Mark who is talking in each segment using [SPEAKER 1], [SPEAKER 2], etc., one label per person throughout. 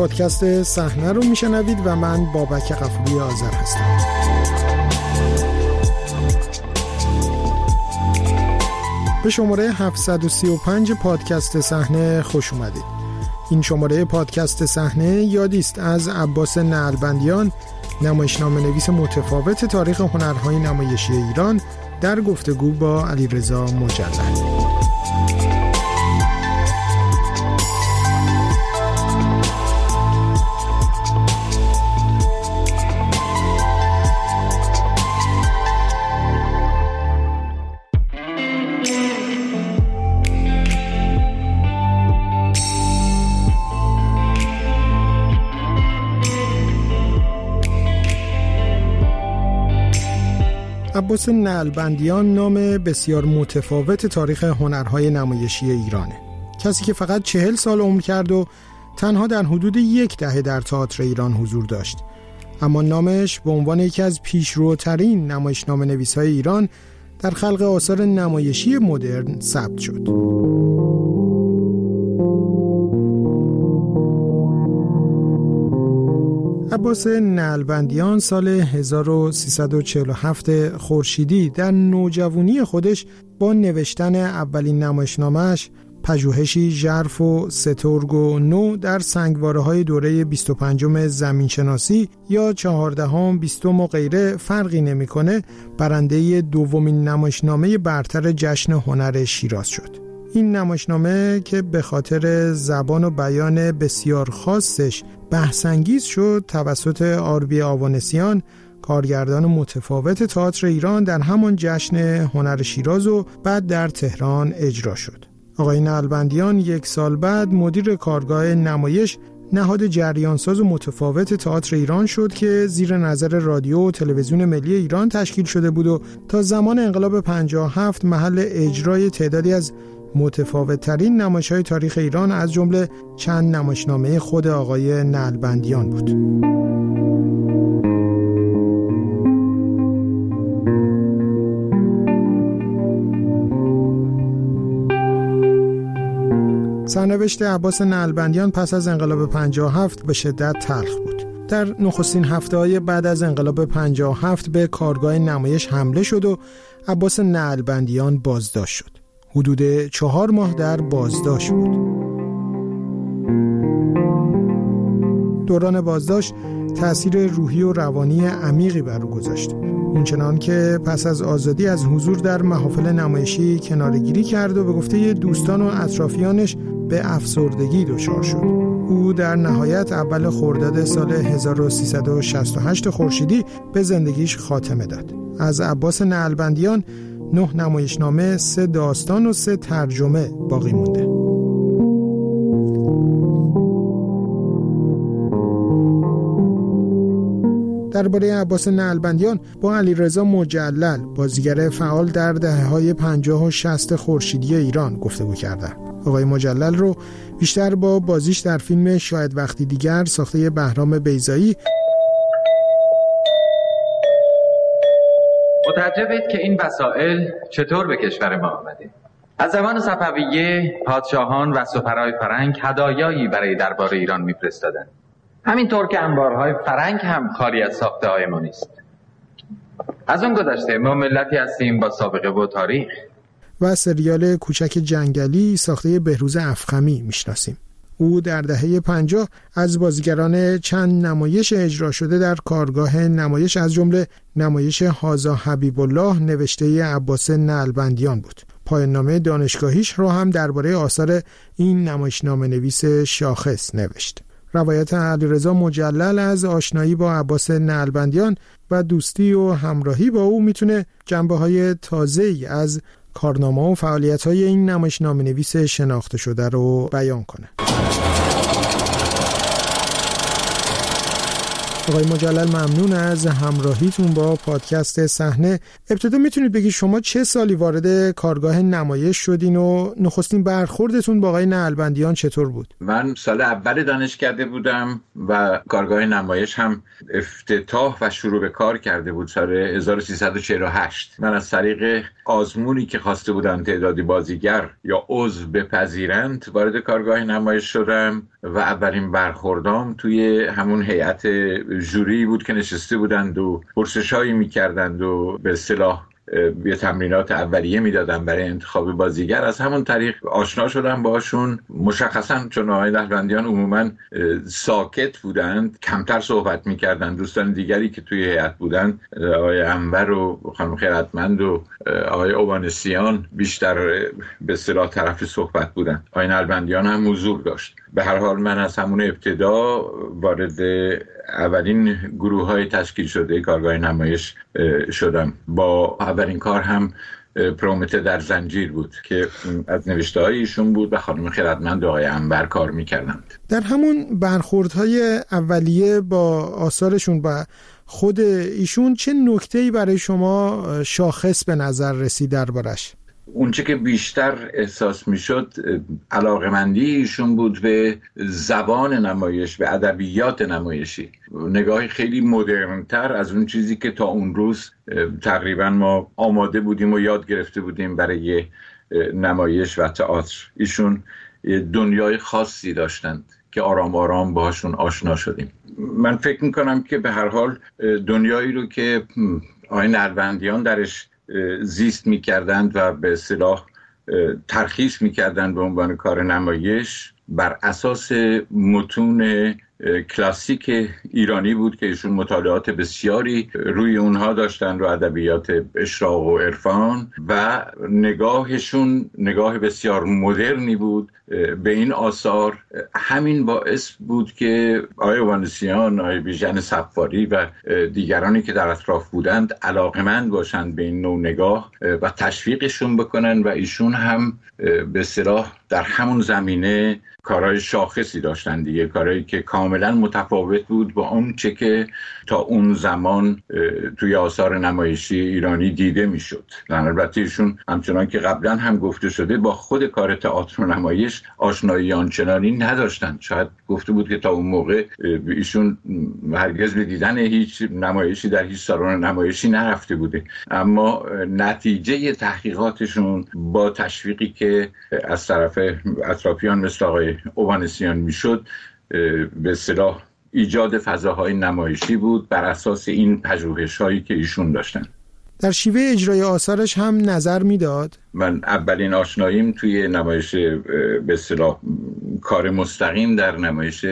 [SPEAKER 1] پادکست صحنه رو میشنوید و من بابک غفوری آذر هستم. به شماره 735 پادکست صحنه خوش اومدید. این شماره پادکست صحنه یادی است از عباس نعلبندیان، نمایشنامه نویس متفاوت تاریخ هنرهای نمایشی ایران، در گفتگو با علیرضا مجلل. عباس نعلبندیان نام بسیار متفاوت تاریخ هنرهای نمایشی ایرانه. کسی که فقط 40 سال عمر کرد و تنها در حدود 10 دهه در تئاتر ایران حضور داشت، اما نامش به عنوان یکی از پیشروترین نمایشنامه نویسای ایران در خلق آثار نمایشی مدرن ثبت شد. عباس نعلبندیان سال 1347 خورشیدی در نوجوانی خودش با نوشتن اولین نمایشنامه‌اش پژوهشی ژرف و سترگ و نو در سنگواره‌های دوره 25م زمینشناسی یا 14ام 20م و غیره فرقی نمی‌کنه، برنده دومین نمایشنامه برتر جشن هنر شیراز شد. این نمایشنامه که به خاطر زبان و بیان بسیار خاصش بحث‌انگیز شد، توسط آربی آوانسیان، کارگردان متفاوت تئاتر ایران، در همان جشن هنر شیراز و بعد در تهران اجرا شد. آقای نعلبندیان 1 سال بعد مدیر کارگاه نمایش، نهاد جریانساز و متفاوت تئاتر ایران شد که زیر نظر رادیو و تلویزیون ملی ایران تشکیل شده بود و تا زمان انقلاب 57 محل اجرای تعدادی از متفاوت‌ترین نمایش‌های تاریخ ایران از جمله چند نمایشنامه خود آقای نعلبندیان بود. سرنوشت عباس نعلبندیان پس از انقلاب 57 به شدت تلخ بود. در نخستین هفته‌های بعد از انقلاب 57 به کارگاه نمایش حمله شد و عباس نعلبندیان بازداشت شد. حدود 4 ماه در بازداشت بود. دوران بازداشت تأثیر روحی و روانی عمیقی بر او گذاشت، اونچنان که پس از آزادی از حضور در محافل نمایشی کناره‌گیری کرد و به گفته دوستان و اطرافیانش به افسردگی دچار شد. او در نهایت اول خرداد سال 1368 خورشیدی به زندگیش خاتمه داد. از عباس نعلبندیان 9 نمایشنامه، 3 داستان و 3 ترجمه باقی مونده. درباره عباس نعلبندیان با علیرضا مجلل، بازیگر فعال در دهه‌های 50 و 60 خورشیدی ایران گفتگو کردم. آقای مجلل رو بیشتر با بازیش در فیلم شاید وقتی دیگر ساخته بهرام بیضایی
[SPEAKER 2] متعجبید که این وسایل چطور به کشور ما آمده. از زمان صفویه پادشاهان و سفرای فرنگ هدایایی برای دربار ایران میفرستادند. همینطور که انبارهای فرنگ هم خالی از ساخته‌های ما نیست. از اون گذشته ما ملتی هستیم با سابقه و تاریخ.
[SPEAKER 1] و سریال کوچک جنگلی ساخته بهروز افخمی میشناسیم. او در دهه 50 از بازیگران چند نمایش اجرا شده در کارگاه نمایش از جمله نمایش هازا حبیب الله نوشته عباس نعلبندیان بود. پایان نامه دانشگاهیش رو هم درباره آثار این نمایشنامه نویس شاخص نوشت. روایت علیرضا مجلل از آشنایی با عباس نعلبندیان و دوستی و همراهی با او میتونه جنبه‌های تازه‌ای از کارنامه و فعالیت‌های این نمایشنامه نویس شناخته شده رو بیان کنه. آقای مجلل ممنون از همراهیتون با پادکست صحنه. ابتدا میتونید بگید شما چه سالی وارد کارگاه نمایش شدین و نخستین برخوردتون با آقای نعلبندیان چطور بود؟
[SPEAKER 3] من سال اول دانشکده بودم و کارگاه نمایش هم افتتاح و شروع به کار کرده بود سال 1348. من از طریق آزمونی که خواسته بودن تعدادی بازیگر یا عضو بپذیرند وارد کارگاه نمایش شدم و اولین برخوردام توی همون هیئت ژوری بود که نشسته بودند و پرسش‌هایی می‌کردند و به اصطلاح یه تمرینات اولیه میدادن برای انتخاب بازیگر. از همون طریق آشنا شدم باشون. مشخصا چون آقای نعلبندیان عموما ساکت بودند، کمتر صحبت میکردن، دوستان دیگری که توی هیئت بودن، آقای انور و خانم خیرتمند و آقای اوانسیان، بیشتر به اصطلاح طرف صحبت بودن. آقای نعلبندیان هم حضور داشت. به هر حال من از همون ابتدا وارد اولین گروه‌های تشکیل شده کارگاه نمایش شدم. با اولین کار هم پرومته در زنجیر بود که از نوشته‌های ایشون بود و خانم خیرتمند و آقای انور کار می‌کردند.
[SPEAKER 1] در همون برخوردهای اولیه با آثارشون و خود ایشون چه نکته‌ای برای شما شاخص به نظر رسید دربارش؟
[SPEAKER 3] اونچه که بیشتر احساس میشد علاقه‌مندی ایشون بود به زبان نمایش، به ادبیات نمایشی، نگاهی خیلی مدرن‌تر از اون چیزی که تا اون روز تقریبا ما آماده بودیم و یاد گرفته بودیم برای نمایش و تئاتر. ایشون دنیای خاصی داشتند که آرام آرام باهاشون آشنا شدیم. من فکر میکنم که به هر حال دنیایی رو که آقای نعلبندیان درش زیست می‌کردند و به اصطلاح ترخیص می‌کردند به عنوان کار نمایش بر اساس متون کلاسیک ایرانی بود که ایشون مطالعات بسیاری روی اونها داشتن، رو ادبیات اشراق و عرفان، و نگاهشون نگاه بسیار مدرنی بود به این آثار. همین باعث بود که آقای اوانسیان، آقای بیژن صفاری و دیگرانی که در اطراف بودند علاقمند باشند به این نوع نگاه و تشویقشون بکنن و ایشون هم به اصطلاح در همون زمینه کارهای شاخصی داشتن دیگه، کارهایی که کاملا متفاوت بود با اون چه که تا اون زمان توی آثار نمایشی ایرانی دیده میشد. البته ایشون همچنان که قبلا هم گفته شده با خود کار تئاتر و نمایش آشنایی آنچنانی نداشتن. شاید گفته بود که تا اون موقع ایشون هرگز به دیدن هیچ نمایشی در هیچ سالن نمایشی نرفته بوده، اما نتیجه تحقیقاتشون با تشویقی که از طرف اطرافیان مثل آقای اوانسیان میشد به اصطلاح ایجاد فضاهای نمایشی بود بر اساس این پژوهش‌هایی که ایشون داشتن.
[SPEAKER 1] در شیوه اجرای آثارش هم نظر میداد؟
[SPEAKER 3] من اولین آشناییم توی نمایش به اصطلاح کار مستقیم در نمایش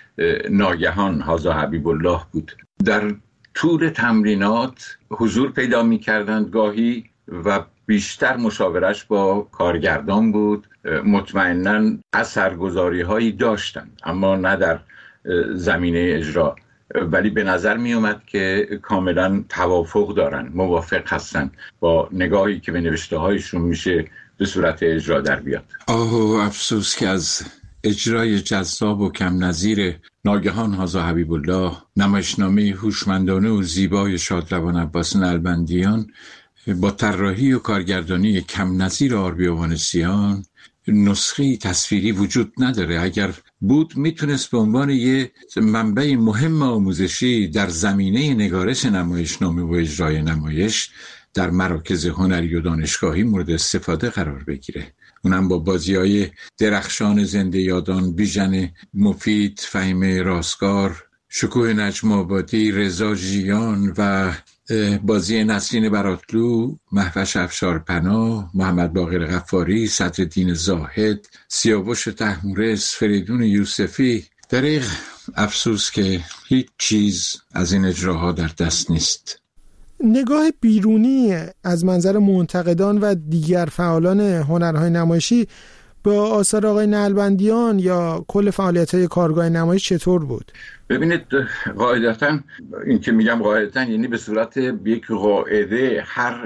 [SPEAKER 3] ناگهان هازا حبیب الله بود. در طول تمرینات حضور پیدا می‌کردند گاهی و بیشتر مشاورش با کارگردان بود. مطمئناً اثرگذاری هایی داشتن اما نه در زمینه اجرا، ولی به نظر می اومد که کاملا توافق دارن، موافق هستن با نگاهی که به نوشته هایشون میشه به صورت اجرا در بیاد.
[SPEAKER 4] افسوس که از اجرای جذاب و کم نظیر ناگهان هازا حبیب الله، نمایشنامه هوشمندانه و زیبای شادروان عباس نعلبندیان با طراحی و کارگردانی کم نظیر آربی اوانسیان نسخه تصویری وجود نداره. اگر بود میتونست به عنوان یه منبع مهم آموزشی در زمینه نگارش نمایشنامه و اجرای نمایش در مراکز هنری و دانشگاهی مورد استفاده قرار بگیره. اونم با بازی‌های درخشان زنده یادان، بیژن مفید، فهیمه راستگار، شکوه نجم آبادی، رضا ژیان و بازی نسرین براتلو، مهوش افشارپناه، محمد باقر غفاری، صدرالدین زاهد، سیاوش طهمورث، فریدون یوسفی. دریغ افسوس که هیچ چیز از این اجراها در دست نیست.
[SPEAKER 1] نگاه بیرونی از منظر منتقدان و دیگر فعالان هنرهای نمایشی با آثار آقای نعلبندیان یا کل فعالیت‌های کارگاه نمایش چطور بود؟
[SPEAKER 3] ببینید، قاعدتاً این که میگم قاعدتاً یعنی به صورت یک قاعده هر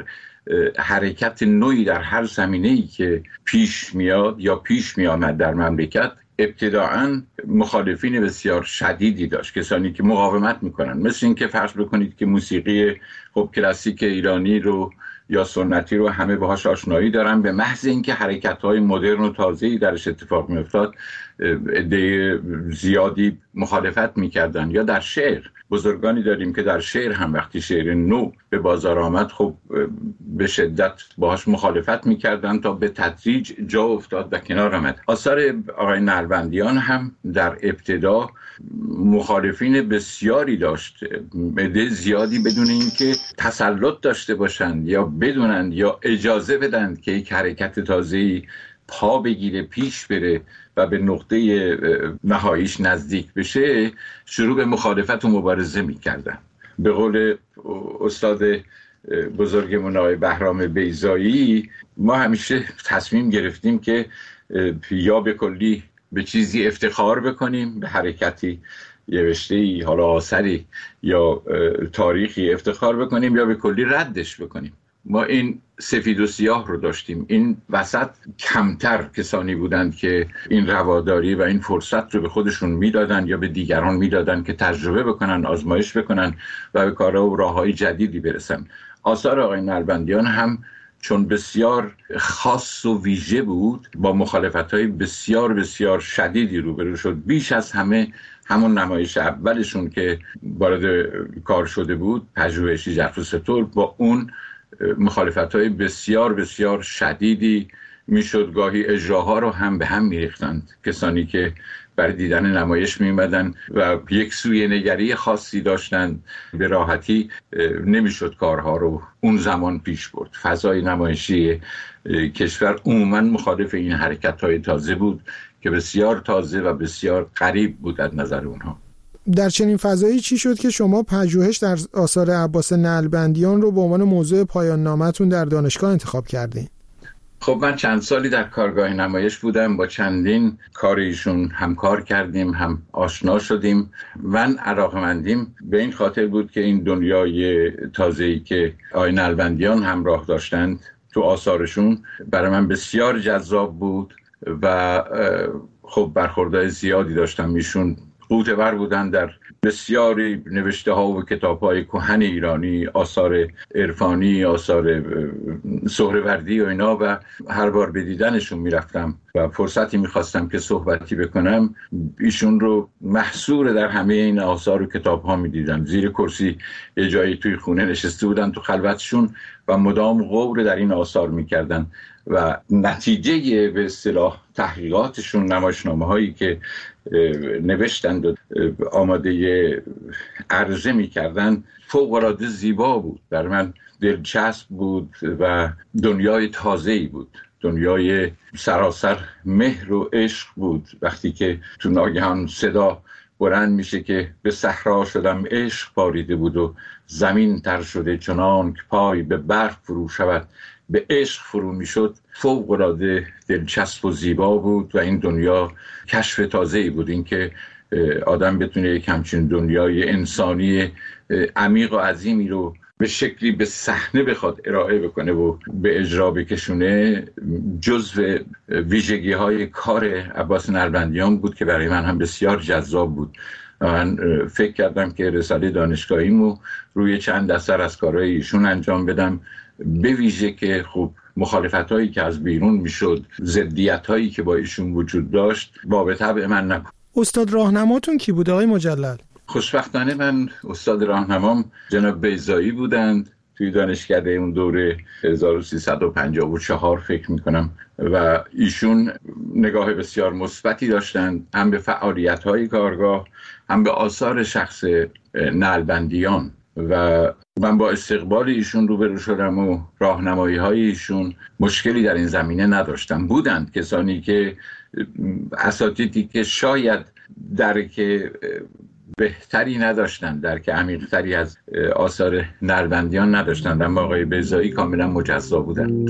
[SPEAKER 3] حرکت نوعی در هر زمینه‌ای که پیش میاد یا پیش میامد در مملکت ابتداعاً مخالفین بسیار شدیدی داشت، کسانی که مقاومت میکنن، مثل این که فرض بکنید که موسیقی خب کلاسیک ایرانی رو یا سنتی رو همه باهاش آشنایی دارن، به محض اینکه حرکت‌های مدرن و تازه‌ای درش اتفاق می‌افتاد عده زیادی مخالفت می‌کردن. یا در شعر بزرگانی داریم که در شعر هم وقتی شعر نو به بازار آمد خب به شدت باهاش مخالفت می‌کردن تا به تدریج جا افتاد و کنار آمد. آثار آقای نلبندیان هم در ابتدا مخالفین بسیاری داشت، عده زیادی بدون اینکه تسلط داشته باشند یا بدونند یا اجازه بدند که یک حرکت تازه‌ای پا بگیره، پیش بره و به نقطه نهاییش نزدیک بشه، شروع به مخالفت و مبارزه می‌کردند. به قول استاد بزرگمون آقای بهرام بیضایی، ما همیشه تصمیم گرفتیم که یا به کلی به چیزی افتخار بکنیم، به حرکتی، نوشته‌ای، حالا آثری یا تاریخی افتخار بکنیم، یا به کلی ردش بکنیم. ما این سفید و سیاه رو داشتیم. این وسط کمتر کسانی بودند که این رواداری و این فرصت رو به خودشون میدادن یا به دیگران میدادن که تجربه بکنن، آزمایش بکنن و به کارها و راههای جدیدی برسن. آثار آقای نلبندیان هم چون بسیار خاص و ویژه بود، با مخالفت‌های بسیار بسیار شدیدی روبرو شد. بیش از همه همون نمایش اولشون که وارد کار شده بود، پژوهشی ژرف و سترگ، با اون مخالفت‌های بسیار بسیار شدیدی میشد. گاهی اجراها رو هم به هم میریختند کسانی که برای دیدن نمایش میمدن و یک سوی نگری خاصی داشتند. به راحتی نمیشد کارها رو اون زمان پیش برد. فضای نمایشی کشور عموما مخالف این حرکت‌های تازه بود که بسیار تازه و بسیار غریب بود از نظر اونها.
[SPEAKER 1] در چنین فضایی چی شد که شما پژوهش در آثار عباس نلبندیان رو به عنوان موضوع پایان نامتون در دانشگاه انتخاب کردین؟
[SPEAKER 3] خب من چند سالی در کارگاه نمایش بودم، با چندین کار ایشون همکار کردیم، هم آشنا شدیم. من علاقه‌مندیم به این خاطر بود که این دنیای تازه‌ای که آقای نلبندیان همراه داشتند تو آثارشون برای من بسیار جذاب بود و خب برخوردهای زیادی داشتم. ایشون غوطه‌ور بودن در بسیاری نوشته ها و کتاب های کهن ایرانی، آثار عرفانی، آثار سهروردی و اینا، و هر بار به دیدنشون میرفتم و فرصتی میخواستم که صحبتی بکنم، ایشون رو محصور در همه این آثار و کتاب ها میدیدم. زیر کرسی یه جایی توی خونه نشسته بودن تو خلوتشون و مدام غور در این آثار میکردن و نتیجه به اصطلاح تحقیقاتشون، نمایشنامه هایی که نوشتند و آماده عرضه میکردن، فوق‌العاده زیبا بود، بر من دلچسب بود و دنیای تازه‌ای بود، دنیای سراسر مهر و عشق بود. وقتی که تو ناگهان صدا بلند میشه که به صحرا شدم عشق باریده بود و زمین تر شده چنان که پای به برف فرو شود، به عشق فرو میشد، فوق‌العاده دلچسب و زیبا بود و این دنیا کشف تازه‌ای بود. این که آدم بتونه یک همچین دنیای انسانی عمیق و عظیمی رو به شکلی به صحنه بخواد ارائه بکنه و به اجرا بکشونه، جزو ویژگی‌های کار عباس نلبندیان بود که برای من هم بسیار جذاب بود. من فکر کردم که رساله دانشگاهیمو روی چند اثر از کارهای ایشون انجام بدم، به ویژه که خب مخالفت‌هایی که از بیرون میشد، ضدیت‌هایی که با ایشون وجود داشت، با طبع من نبود.
[SPEAKER 1] استاد راهنماتون کی بود آقای مجلل؟
[SPEAKER 3] خوشبختانه من استاد راهنمام جناب بیضایی بودند توی دانشکده اون دوره 1354 فکر میکنم و ایشون نگاه بسیار مثبتی داشتند، هم به فعالیت‌های کارگاه، هم به آثار شخص نلبندیان، و من با استقبال ایشون روبرو شدم و راهنمایی‌های ایشون مشکلی در این زمینه نداشتم. بودند کسانی که اساتیدی که شاید درک بهتری نداشتند، درک عمیق‌تری از آثار نلبندیان نداشتند، اما آقای بیضایی کاملا مجزا بودند.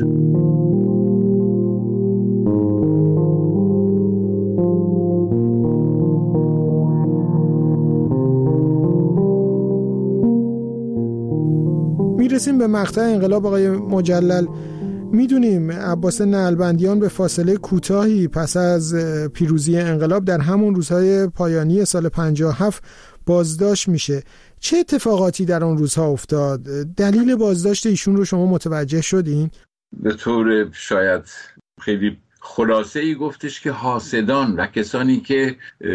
[SPEAKER 1] میرسیم به مقطع انقلاب آقای مجلل. میدونیم عباس نعلبندیان به فاصله کوتاهی پس از پیروزی انقلاب در همون روزهای پایانی سال 57 بازداشت میشه. چه اتفاقاتی در اون روزها افتاد؟ دلیل بازداشت ایشون رو شما متوجه شدین؟
[SPEAKER 3] به طور شاید خیلی خلاصه ای گفتش که حاسدان و کسانی که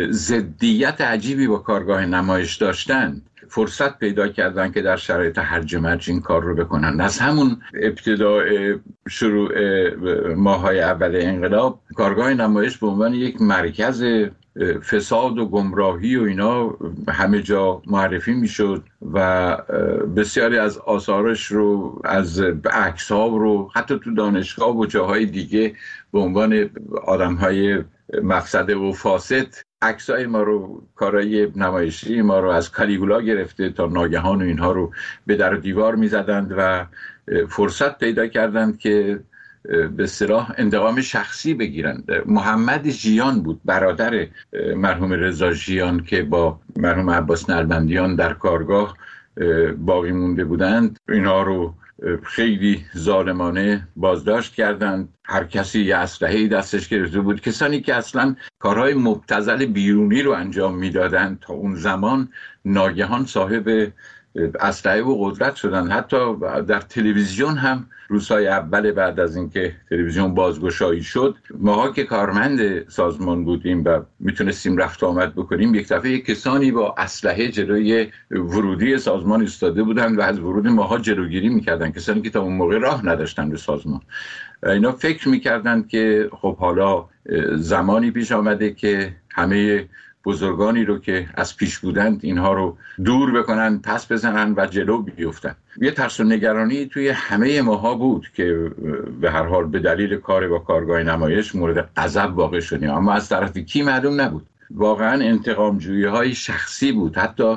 [SPEAKER 3] ضدیت عجیبی با کارگاه نمایش داشتند فرصت پیدا کردن که در شرایط هرج و مرج این کار رو بکنن. از همون ابتدای شروع ماهای اول انقلاب کارگاه نمایش به عنوان یک مرکز فساد و گمراهی و اینا همه جا معرفی میشد و بسیاری از آثارش رو، از عکس‌ها رو، حتی تو دانشگاه و جاهای دیگه به عنوان آدم‌های مفسده و فاسد عکسای ما رو، کارهای نمایشی ما رو از کالیگولا گرفته تا ناگهان و اینها رو به در دیوار می‌زدند و فرصت پیدا کردند که به اصطلاح انتقام شخصی بگیرند. محمد ژیان بود، برادر مرحوم رضا ژیان که با مرحوم عباس نعلبندیان در کارگاه باقی مونده بودند. اینها رو خیلی ظالمانه بازداشت کردند. هر کسی یه اسلحه‌ای دستش گرفته بود. کسانی که اصلا کارهای مبتذل بیرونی رو انجام میدادند تا اون زمان ناگهان صاحب اسلحه و قدرت شدن. حتی در تلویزیون هم روزهای اول بعد از اینکه تلویزیون بازگشایی شد، ماها که کارمند سازمان بودیم و میتونستیم رفت آمد بکنیم، یک دفعه کسانی با اسلحه جلوی ورودی سازمان ایستاده بودن و از ورود ماها جلوگیری میکردن، کسانی که تا اون موقع راه نداشتن به سازمان. اینا فکر میکردن که خب حالا زمانی پیش آمده که همه بزرگانی رو که از پیش بودند اینها رو دور بکنن، پس بزنن و جلو بیفتن. یه ترس و نگرانی توی همه ماها بود که به هر حال به دلیل کار با کارگاه نمایش مورد غضب واقع شدیم، اما از طرف کی معلوم نبود. واقعا انتقام جویی های شخصی بود. حتی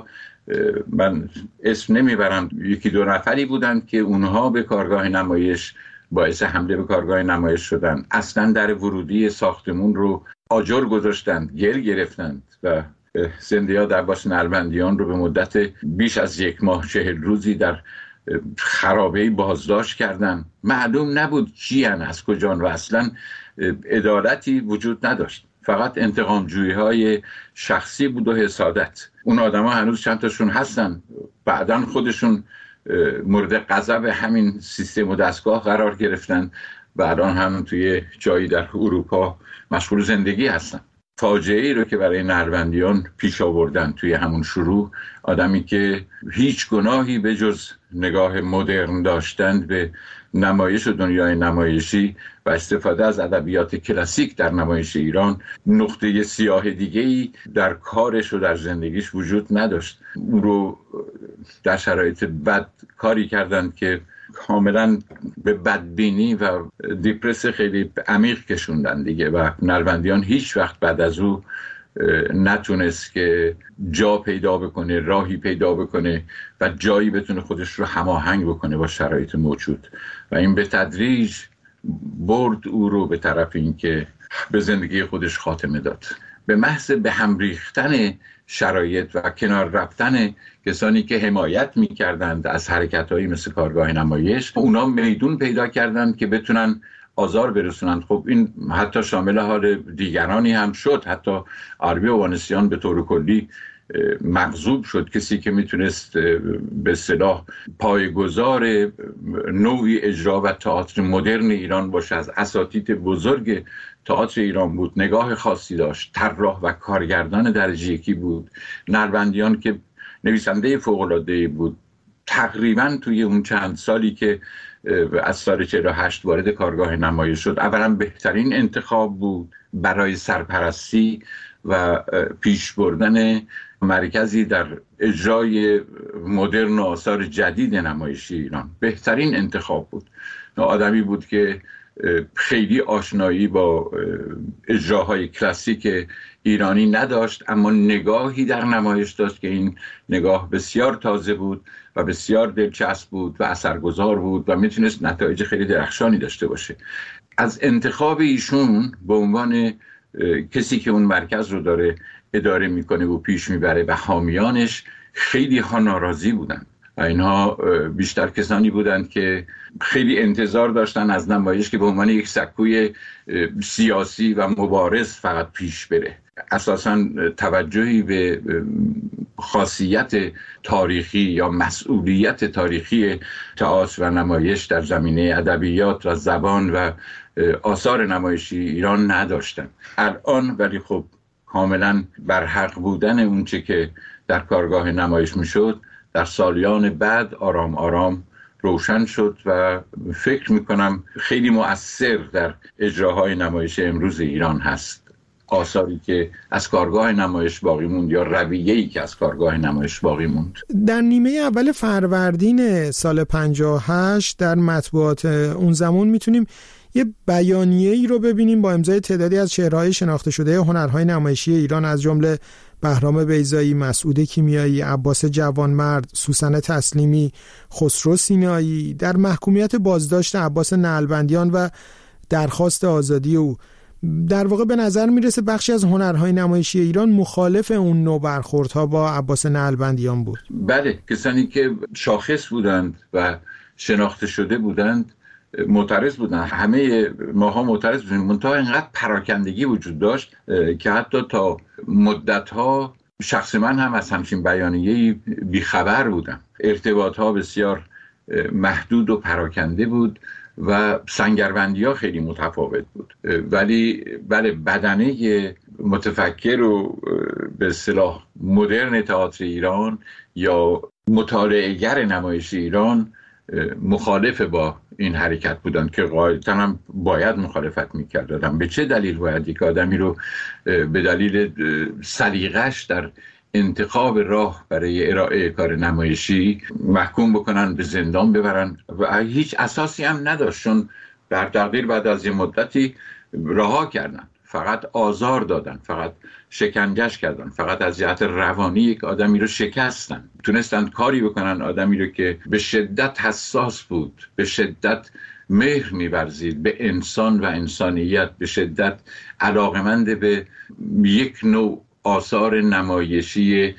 [SPEAKER 3] من اسم نمیبرم، یکی دو نفری بودند که اونها به کارگاه نمایش باعث حمله به کارگاه نمایش شدن. اصلا در ورودی ساختمون رو آجر گذاشتند، گل گرفتند و زنده یاد عباس نعلبندیان رو به مدت بیش از 1 ماه 40 روزی در خرابه‌ای بازداشت کردند. معلوم نبود کیان، از کجان و اصلا عدالتی وجود نداشت. فقط انتقام جویی های شخصی بود و حسادت. اون آدم ها هنوز چند تاشون هستن، بعداً خودشون مورد غضب همین سیستم و دستگاه قرار گرفتن و الان هم توی جایی در اروپا مشغول زندگی هستن. فاجعه‌ای رو که برای نعلبندیان پیش آوردن توی همون شروع، آدمی که هیچ گناهی به جز نگاه مدرن داشتند به نمایش و دنیای نمایشی و استفاده از ادبیات کلاسیک در نمایش ایران، نقطه سیاه دیگه‌ای در کارش و در زندگیش وجود نداشت. او رو در شرایط بد کاری کردند که کاملا به بدبینی و دیپرس خیلی عمیق کشوندن دیگه و نعلبندیان هیچ وقت بعد از او نتونست که جا پیدا بکنه، راهی پیدا بکنه و جایی بتونه خودش رو هماهنگ بکنه با شرایط موجود و این به تدریج برد او رو به طرف این که به زندگی خودش خاتمه داد. به محض به هم ریختن شرایط و کنار رفتن کسانی که حمایت می‌کردند از حرکت‌هایی مثل کارگاه نمایش، اونا میدون پیدا کردند که بتونن آزار برسونند. خب این حتی شامل حال دیگرانی هم شد. حتی عربی اوانسیان به طور کلی مغضوب شد، کسی که میتونست به اصطلاح پایه‌گذار نوعی اجرا و تئاتر مدرن ایران باشه، از اساتید بزرگ تئاتر ایران بود، نگاه خاصی داشت، طراح و کارگردان درجه یکی بود. نعلبندیان که نویسنده فوق‌العاده‌ای بود، تقریبا توی اون چند سالی که از سال 48 وارد کارگاه نمایش شد، اولا بهترین انتخاب بود برای سرپرستی و پیش بردن مرکزی در اجرای مدرن و آثار جدید نمایشی ایران. بهترین انتخاب بود. آدمی بود که خیلی آشنایی با اجراهای کلاسیک ایرانی نداشت، اما نگاهی در نمایش داشت که این نگاه بسیار تازه بود و بسیار دلچسب بود و اثرگذار بود و میتونست نتایج خیلی درخشانی داشته باشه. از انتخاب ایشون به عنوان کسی که اون مرکز رو داره اداره میکنه و پیش میبره و حامیانش خیلی ها ناراضی بودن اینها بیشتر کسانی بودند که خیلی انتظار داشتن از نمایش که به عنوان یک سکوی سیاسی و مبارز فقط پیش بره. اساساً توجهی به خاصیت تاریخی یا مسئولیت تاریخی تئاتر و نمایش در زمینه ادبیات و زبان و آثار نمایشی ایران نداشتن. الان ولی خب کاملاً بر حق بودن اونچه که در کارگاه نمایش میشد در سالیان بعد آرام آرام روشن شد و فکر میکنم خیلی مؤثر در اجراهای نمایش امروز ایران هست. آثاری که از کارگاه نمایش باقی موند یا رویه‌ای که از کارگاه نمایش باقی موند.
[SPEAKER 1] در نیمه اول فروردین سال 58 در مطبوعات اون زمان میتونیم یه بیانیه‌ای رو ببینیم با امضای تعدادی از چهره‌های شناخته شده هنرهای نمایشی ایران، از جمله بهرام بیضایی، مسعود کیمیایی، عباس جوانمرد، سوسن تسلیمی، خسرو سینایی، در محکومیت بازداشت عباس نعلبندیان و درخواست آزادی او. در واقع به نظر میرسه بخشی از هنرهای نمایشی ایران مخالف اون نوع برخوردها با عباس نعلبندیان بود.
[SPEAKER 3] بله، کسانی که شاخص بودند و شناخته شده بودند معترض بودن. همه ماها معترض بودیم، منتها اینقدر پراکندگی وجود داشت که حتی تا مدت‌ها شخص من هم از همچین بیانیه‌ای بیخبر بودم. ارتباط‌ها بسیار محدود و پراکنده بود و سنگربندی‌ها خیلی متفاوت بود، ولی بله، بدنه متفکر و به اصطلاح مدرن تئاتر ایران یا مطالعه‌گر نمایش ایران مخالف با این حرکت بودن که قاعدتاً هم باید مخالفت می‌کردن. به چه دلیل باید یک آدمی رو به دلیل سلیقه‌اش در انتخاب راه برای ارائه کار نمایشی محکوم بکنن، به زندان ببرن و هیچ اساسی هم نداشت، چون در تقدیر بعد از یه مدتی رها کردن، فقط آزار دادن، فقط شکنجهش کردن، فقط از جهت روانی یک آدمی رو شکستن. تونستن کاری بکنن آدمی رو که به شدت حساس بود، به شدت مهر می‌ورزید به انسان و انسانیت، به شدت علاقمند به یک نوع آثار نمایشی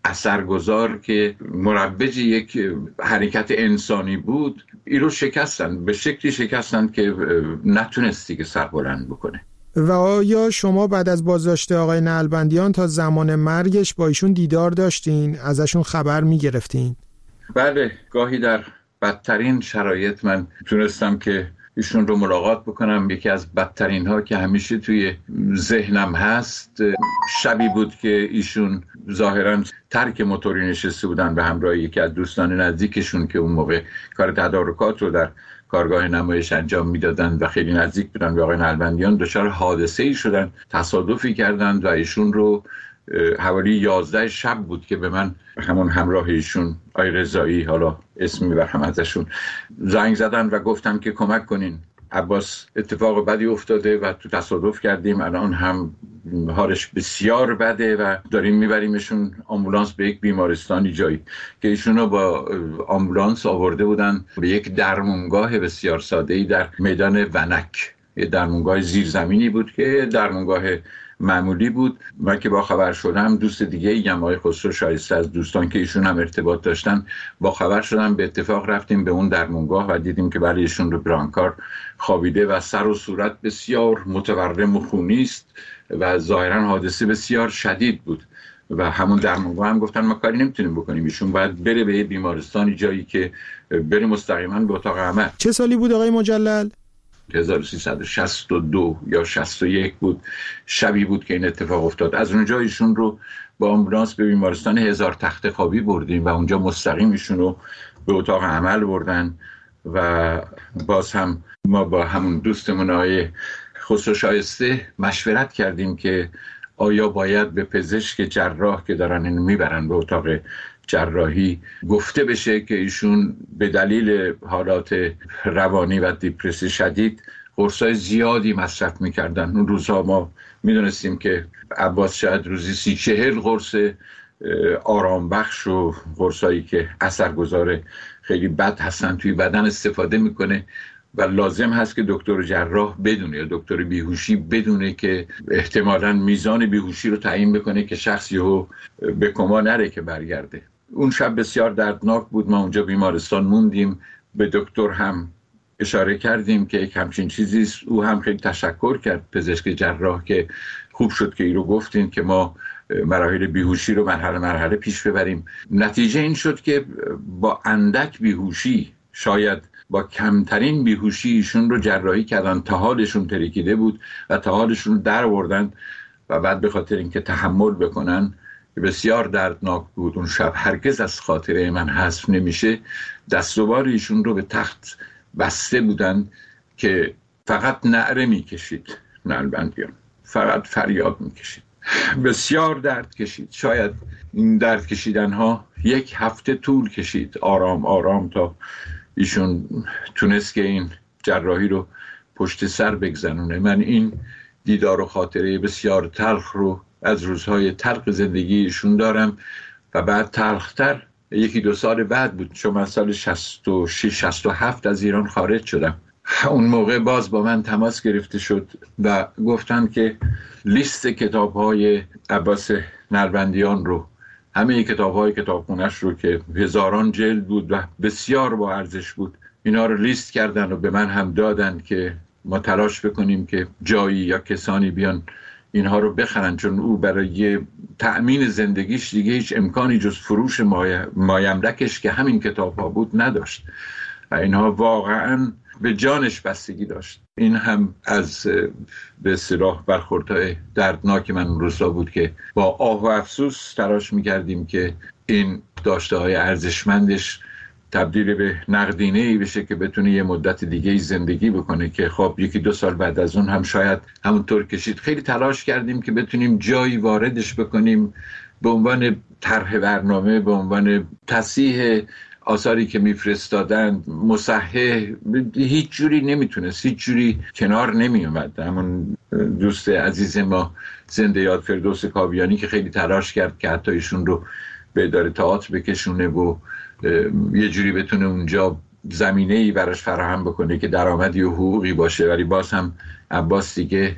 [SPEAKER 3] اثرگذار که مروج یک حرکت انسانی بود، این رو شکستن، به شکلی شکستن که نتونستی که سر بلند بکنه.
[SPEAKER 1] و آیا شما بعد از بازداشت آقای نعلبندیان تا زمان مرگش با ایشون دیدار داشتین؟ ازشون خبر میگرفتین؟
[SPEAKER 3] بله، گاهی در بدترین شرایط من تونستم که ایشون رو ملاقات بکنم. یکی از بدترین ها که همیشه توی ذهنم هست، شبی بود که ایشون ظاهراً ترک موتوری نشسته بودن به همراه یکی از دوستان نزدیکشون که اون موقع کار تدارکات رو در کارگاه نمایش انجام میدادن و خیلی نزدیک بودن به آقای نعلبندیان. دچار حادثه‌ای شدن، تصادفی کردند و ایشون رو حوالی 11 شب بود که به من، همون همراه ایشون آقای رضایی، حالا اسم میبرم ازشون، زنگ زدن و گفتم که کمک کنین، عباس اتفاق بدی افتاده و تو تصادف کردیم، الان هم حالش بسیار بده و داریم میبریمشون آمبولانس به یک بیمارستانی جایی، که ایشون رو با آمبولانس آورده بودن به یک درمانگاه بسیار ساده‌ای در میدان ونک. یه درمانگاه زیرزمینی بود که درمانگاه معمولی بود. من که با خبر شدم، دوست دیگه ایم آقای خسرو شایسته از دوستان که ایشون هم ارتباط داشتن، با خبر شدم، به اتفاق رفتیم به اون درمانگاه و دیدیم که برای ایشون رو برانکار خوابیده و سر و صورت بسیار متورم و خونی است و ظاهرا حادثه بسیار شدید بود و همون درمانگاه هم گفتن ما کاری نمیتونیم بکنیم، ایشون باید بره به بیمارستانی جایی که بره مستقیما به اتاق عمل.
[SPEAKER 1] چه سالی بود آقای مجلل؟
[SPEAKER 3] 1362 یا 61 بود. شبی بود که این اتفاق افتاد. از اونجا ایشون رو با آمبولانس به بیمارستان هزار تخت خوابی بردیم و اونجا مستقیم ایشون رو به اتاق عمل بردن و باز هم ما با همون دوستمون آقای خسرو شایسته مشورت کردیم که آیا باید به پزشک جراح که دارن اینو میبرن به اتاق جراحی گفته بشه که ایشون به دلیل حالات روانی و دیپرسی شدید قرصای زیادی مصرف میکردن. اون روزها ما میدونستیم که عباس شاید روزی 30-40 قرص آرام بخش و قرصایی که اثرگذار خیلی بد هستن توی بدن استفاده میکنه و لازم هست که دکتر جراح بدونه یا دکتر بیهوشی بدونه که احتمالاً میزان بیهوشی رو تعیین بکنه که شخص یهو به کما نره که برگرده. اون شب بسیار دردناک بود. ما اونجا بیمارستان موندیم، به دکتر هم اشاره کردیم که یک همچین چیزیست. او هم خیلی تشکر کرد، پزشک جراح، که خوب شد که ای رو گفتین که ما مراحل بیهوشی رو مرحله مرحله پیش ببریم. نتیجه این شد که با اندک بیهوشی، شاید با کمترین بیهوشی، ایشون رو جراحی کردن تا حالشون ترکیده بود و تا حالشون در آوردن و بعد به خاطر اینکه تحمل بکنن، بسیار دردناک بود. اون شب هرگز از خاطره من حذف نمیشه. دست و بال ایشون رو به تخت بسته بودن که فقط نعره میکشید، نعلبندیان فقط فریاد میکشید، بسیار درد کشید. شاید این درد کشیدن ها 1 هفته طول کشید، آرام آرام، تا ایشون تونست که این جراحی رو پشت سر بگذرونه. من این دیدار و خاطره بسیار تلخ رو از روزهای تلخ زندگی ایشون دارم. و بعد تلختر 1-2 سال بعد بود، چون من سال 66-67 از ایران خارج شدم. اون موقع باز با من تماس گرفته شد و گفتن که لیست کتاب‌های عباس نلبندیان رو، همه کتاب‌های کتابخونه‌اش رو که هزاران جلد بود و بسیار با ارزش بود، اینا رو لیست کردن و به من هم دادن که ما تلاش بکنیم که جایی یا کسانی بیان اینها رو بخرن، چون او برای تأمین زندگیش دیگه هیچ امکانی جز فروش مایملکش که همین کتاب‌ها بود نداشت و اینها واقعاً به جانش بستگی داشت. این هم از به اصطلاح برخوردهای دردناک من اون روزا بود که با آه و افسوس تلاش می‌کردیم که این داشته‌های ارزشمندش تبدیل به نقدینه‌ای بشه که بتونه یه مدت دیگه زندگی بکنه، که خب 1-2 سال بعد از اون هم شاید همونطور کشید. خیلی تلاش کردیم که بتونیم جایی واردش بکنیم به عنوان طرح برنامه، به عنوان تصحیح آثاری که میفرستادن، مصحح، هیچ جوری نمیتونست، هیچ جوری کنار نمیومد. همون دوست عزیز ما زنده یاد فردوس کاویانی که خیلی تلاش کرد که حتی ایشون رو به اداره تئاتر بکشونه و یه جوری بتونه اونجا زمینه‌ای براش فراهم بکنه که درآمدی و حقوقی باشه، ولی باز هم عباس دیگه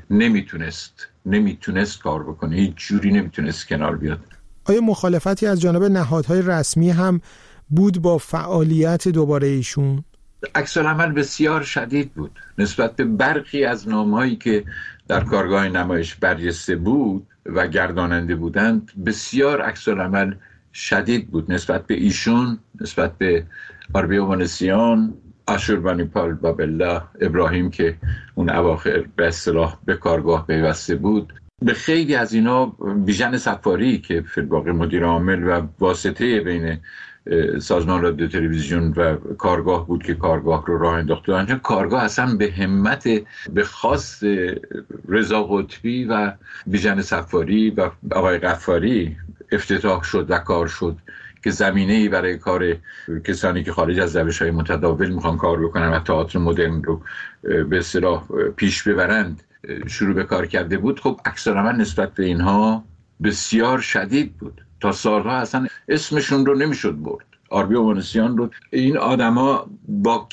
[SPEAKER 3] نمیتونست کار بکنه، هیچ جوری نمیتونست کنار بیاد.
[SPEAKER 1] آیا مخالفتی از جانب نهادهای رسمی هم بود با فعالیت دوباره ایشون؟
[SPEAKER 3] عکس‌العمل بسیار شدید بود نسبت به برخی از نامه‌هایی که در کارگاه نمایش برجسته بود و گرداننده بودند. بسیار عکس‌العمل شدید بود نسبت به ایشون، نسبت به آربی اوانسیان، آشوربانیپال بابالله، ابراهیم که اون اواخر به اصطلاح به کارگاه پیوسته بود. به خیلی از اینا، بیژن صفاری که فی الواقع مدیر عامل و واسطه بین سازمان رادیو تلویزیون و کارگاه بود که کارگاه رو راه انداخته. آنجا کارگاه اصلا به همت، به خواست رضا قطبی و بیژن صفاری و آقای غفاری افتتاح شد و کار شد که زمینه‌ای برای کار کسانی که خارج از روش‌های متداول میخوان کار بکنن و تئاتر مدرن رو به اصطلاح پیش ببرند شروع به کار کرده بود. خب عکس‌العمل نسبت به اینها بسیار شدید بود. تا سالها اصلا اسمشون رو نمیشد برد. آربی اوانسیان رو، این آدما با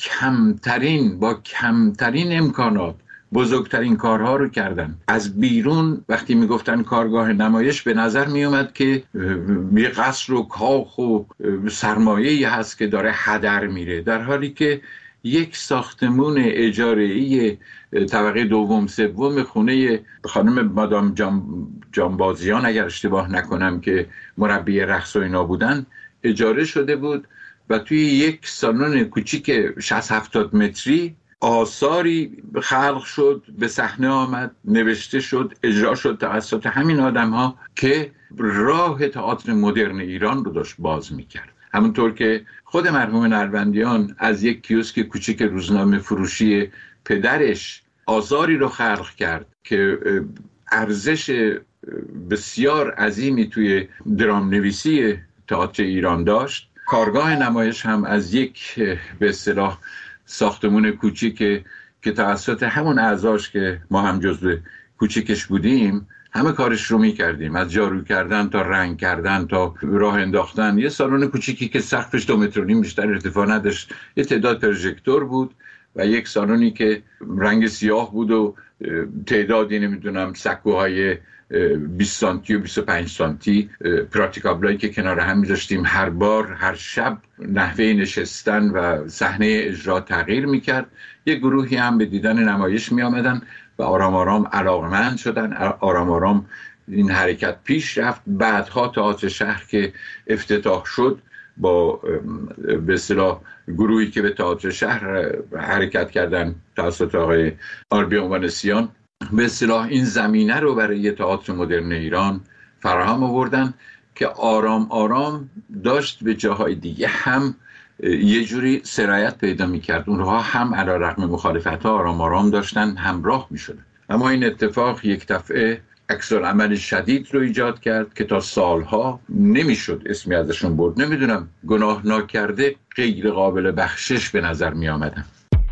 [SPEAKER 3] کمترین امکانات بزرگترین کارها رو کردن. از بیرون وقتی میگفتن کارگاه نمایش به نظر میومد که یه قصر و کاخ و سرمایه‌ای هست که داره هدر میره، در حالی که یک ساختمون اجاره‌ای طبقه 2-3 خونه خانم مادام جانبازیان اگر اشتباه نکنم که مربی رقص و اینا بودن اجاره شده بود و توی یک سالن کوچیک 60-70 متری آثاری خلق شد، به صحنه آمد، نوشته شد، اجرا شد توسط همین آدم‌ها که راه تئاتر مدرن ایران رو داشت باز می‌کرد. همونطور که خود مرحوم نلبندیان از یک کیوسک کوچیک روزنامه فروشی پدرش آثاری رو خلق کرد که ارزش بسیار عظیمی توی درام نویسی تئاتر ایران داشت. کارگاه نمایش هم از یک به اصطلاح ساختمون کوچیک که توسط همون اعضاش که ما هم جزو کوچیکش بودیم همه کارش رو می‌کردیم، از جارو کردن تا رنگ کردن تا راه انداختن. یه سالن کوچیکی که سقفش 2.5 متر بیشتر ارتفاع نداشت، یه تعداد پروژکتور بود و یک سالنی که رنگ سیاه بود و تعدادی نمیدونم سکوهای 20 سانتی و 25 سانتی پراتیکابلایی که کنار هم می‌ذاشتیم. هر بار هر شب نحوه نشستن و صحنه اجرا تغییر میکرد. یک گروهی هم به دیدن نمایش میآمدن و آرام آرام علاقمند شدن، آرام آرام این حرکت پیش رفت. بعدها تئاتر شهر که افتتاح شد با به اصطلاح گروهی که به تئاتر شهر حرکت کردن توسط آقای آربی اوانسیان، به اصطلاح این زمینه رو برای تئاتر مدرن ایران فراهم آوردن که آرام آرام داشت به جاهای دیگه هم یه جوری سرایت پیدا میکرد. اونها هم علی رغم مخالفت‌ها آرام آرام داشتن همراه میشدن. اما این اتفاق یک دفعه عکس‌العمل شدید رو ایجاد کرد که تا سالها نمیشد اسمی ازشون برد. نمیدونم، گناه ناکرده غیر قابل بخشش به نظر می آمدن.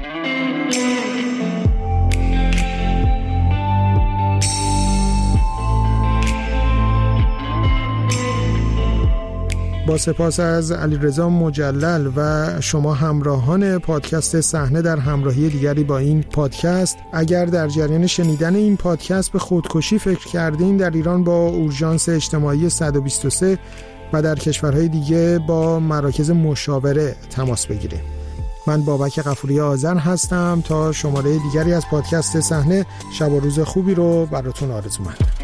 [SPEAKER 1] با سپاس از علیرضا مجلل و شما همراهان پادکست صحنه در همراهی دیگری با این پادکست. اگر در جریان شنیدن این پادکست به خودکشی فکر کردین، در ایران با اورژانس اجتماعی 123 و در کشورهای دیگه با مراکز مشاوره تماس بگیرید. من بابک غفوری آذر هستم. تا شماره دیگری از پادکست صحنه، شب و روز خوبی رو براتون آرزو می‌کنم.